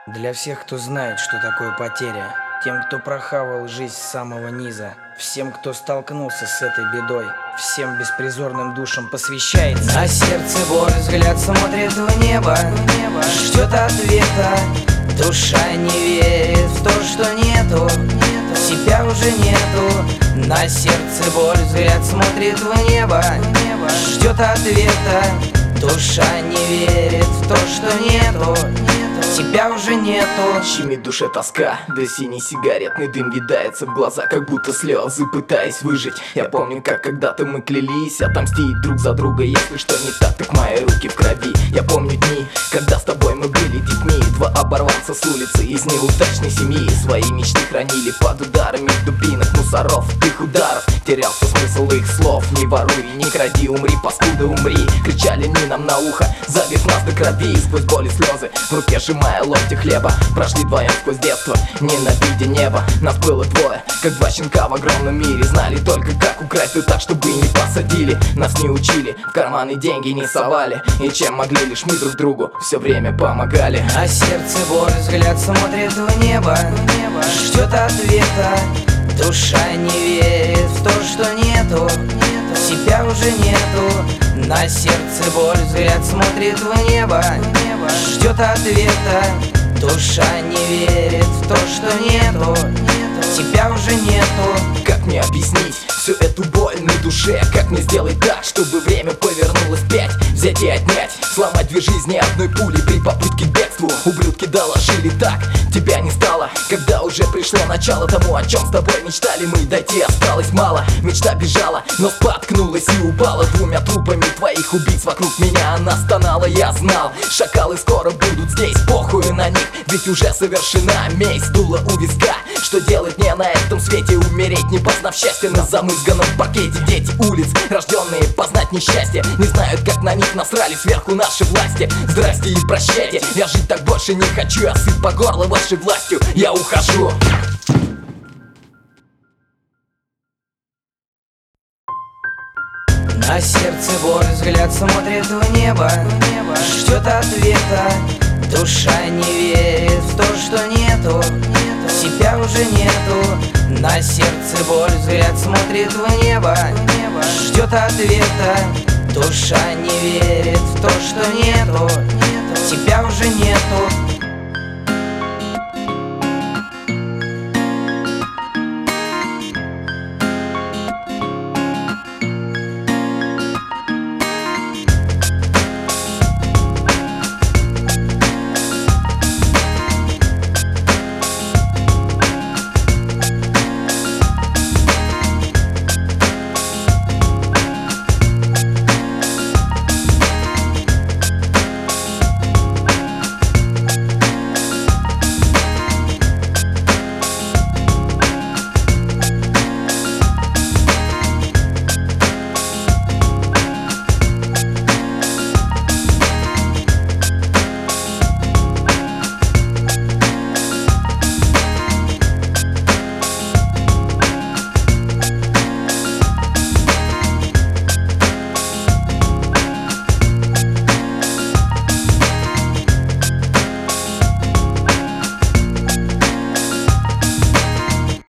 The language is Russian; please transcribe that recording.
Для всех, кто знает, что такое потеря, тем, кто прохавал жизнь с самого низа, всем, кто столкнулся с этой бедой, всем беспризорным душам посвящается. На сердце боль, взгляд смотрит в небо, ждет ответа. Душа не верит в то, что нету, себя уже нету. На сердце боль, взгляд смотрит в небо, ждет ответа. Душа не верит в то, что нету, тебя уже нету. Щемит душе тоска, да синий сигаретный дым видается в глаза, как будто слезы, пытаясь выжить. Я помню, как когда-то мы клялись отомстить друг за друга. Если что не так, так мои руки в крови. Я помню дни, когда с тобой мы были детьми. Два оборванца с улицы из неудачной семьи свои мечты хранили под ударами дубинок, мусоров, их ударов. Терялся смысл их слов: не воруй, не кради, умри, паскуда, умри. Кричали они нам на ухо, забив нас до крови. И сквозь боль и слезы, в руке сжимая ломти хлеба, прошли вдвоем сквозь детство, ненавидя небо. Нас было двое, как два щенка в огромном мире. Знали только, как украсть, да так, чтобы не посадили. Нас не учили, в карманы деньги не совали, и чем могли, лишь мы друг другу все время помогали. На сердце боль, взгляд смотрит в небо, ждет ответа. Душа не верит в то, что нету, себя уже нету. На сердце боль, взгляд смотрит в небо, ждет ответа. Душа не верит в то, что нету, тебя уже нету. Как мне объяснить всю эту боль на душе? Как мне сделать так, чтобы время повернулось вспять? Взять и отнять, сломать две жизни одной пулей при попытке к бегству. Ублюдки доложили так, тебя не стало, когда уже пришло начало тому, о чем с тобой мечтали мы. Дойти осталось мало, мечта бежала, но споткнулась и упала. Двумя трупами твоих убийц вокруг меня она стонала. Я знал, шакалы скоро будут здесь, похуй на них, ведь уже совершена месть. Дуло у виска, что делать мне на этом свете? Умереть, не познав счастья на замызганном паркете. Дети улиц, рожденные познать несчастье, не знают, как на них насрали сверху наши власти. Здрасте и прощайте, я жить так больше не хочу. Я сыт по горло вашей властью, я ухожу. На сердце боль, взгляд смотрит в небо, ждет ответа. Душа не верит в то, что нету, себя уже нету. На сердце боль, взгляд смотрит в небо, ждет ответа. Душа не верит в то, что нету, тебя уже нету.